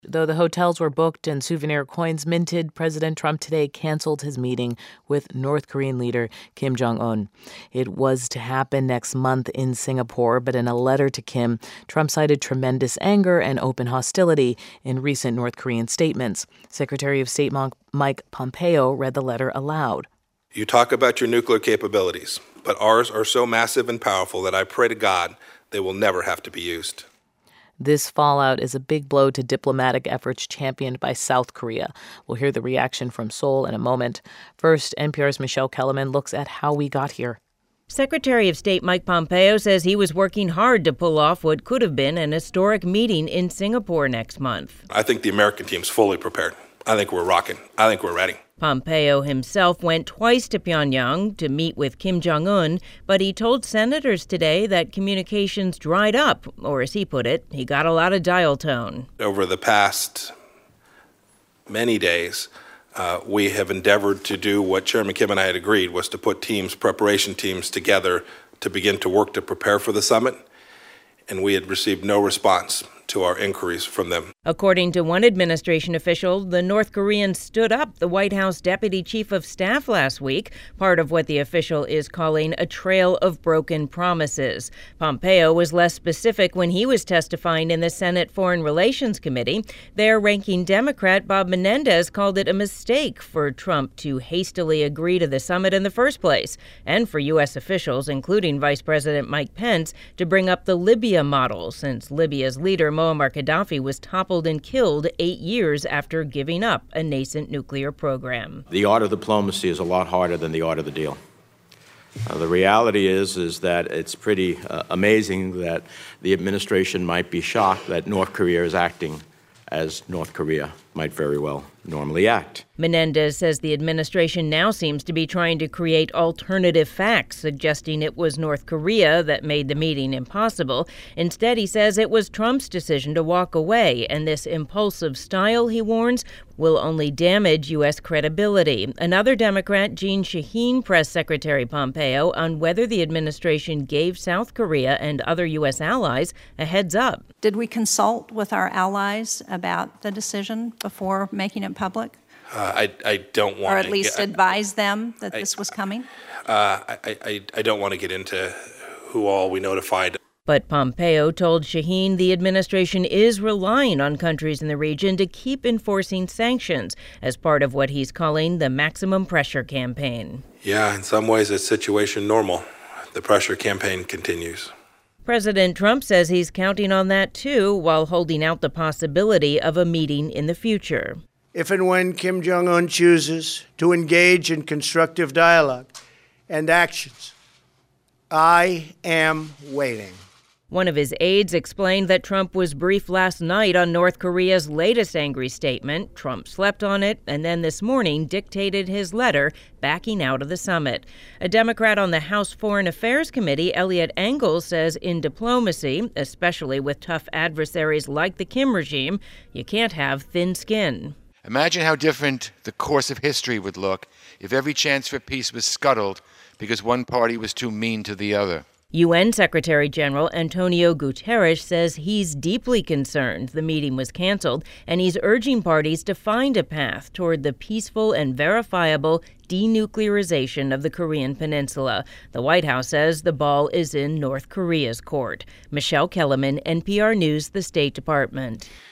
Though the hotels were booked and souvenir coins minted, President Trump today canceled his meeting with North Korean leader Kim Jong-un. It was to happen next month in Singapore, but in a letter to Kim, Trump cited tremendous anger and open hostility in recent North Korean statements. Secretary of State Mike Pompeo read the letter aloud. You talk about your nuclear capabilities, but ours are so massive and powerful that I pray to God they will never have to be used. This fallout is a big blow to diplomatic efforts championed by South Korea. We'll hear the reaction from Seoul in a moment. First, NPR's Michelle Kellerman looks at how we got here. Secretary of State Mike Pompeo says he was working hard to pull off what could have been an historic meeting in Singapore next month. I think the American team's fully prepared. I think we're rocking. I think we're ready. Pompeo himself went twice to Pyongyang to meet with Kim Jong-un, but he told senators today that communications dried up, or as he put it, he got a lot of dial tone. Over the past many days, we have endeavored to do what Chairman Kim and I had agreed, was to put preparation teams together to begin to work to prepare for the summit, and we had received no response to our inquiries from them. According to one administration official, the North Koreans stood up the White House Deputy Chief of Staff last week, part of what the official is calling a trail of broken promises. Pompeo was less specific when he was testifying in the Senate Foreign Relations Committee. Their ranking Democrat, Bob Menendez, called it a mistake for Trump to hastily agree to the summit in the first place, and for U.S. officials, including Vice President Mike Pence, to bring up the Libya model, since Libya's leader, Muammar Gaddafi, was toppled and killed 8 years after giving up a nascent nuclear program. The art of diplomacy is a lot harder than the art of the deal. The reality is that it's pretty amazing that the administration might be shocked that North Korea is acting as North Korea might very well normally act. Menendez says the administration now seems to be trying to create alternative facts, suggesting it was North Korea that made the meeting impossible. Instead, he says it was Trump's decision to walk away, and this impulsive style, he warns, will only damage U.S. credibility. Another Democrat, Jeanne Shaheen, pressed Secretary Pompeo on whether the administration gave South Korea and other U.S. allies a heads up. Did we consult with our allies about the decision before making it public? I don't want to. Or at least advise them that this was coming? I don't want to get into who all we notified. But Pompeo told Shaheen the administration is relying on countries in the region to keep enforcing sanctions as part of what he's calling the maximum pressure campaign. Yeah, in some ways it's situation normal. The pressure campaign continues. President Trump says he's counting on that, too, while holding out the possibility of a meeting in the future. If and when Kim Jong-un chooses to engage in constructive dialogue and actions, I am waiting. One of his aides explained that Trump was briefed last night on North Korea's latest angry statement. Trump slept on it and then this morning dictated his letter backing out of the summit. A Democrat on the House Foreign Affairs Committee, Eliot Engel, says in diplomacy, especially with tough adversaries like the Kim regime, you can't have thin skin. Imagine how different the course of history would look if every chance for peace was scuttled because one party was too mean to the other. UN Secretary General Antonio Guterres says he's deeply concerned the meeting was canceled, and he's urging parties to find a path toward the peaceful and verifiable denuclearization of the Korean Peninsula. The White House says the ball is in North Korea's court. Michelle Kellerman, NPR News, the State Department.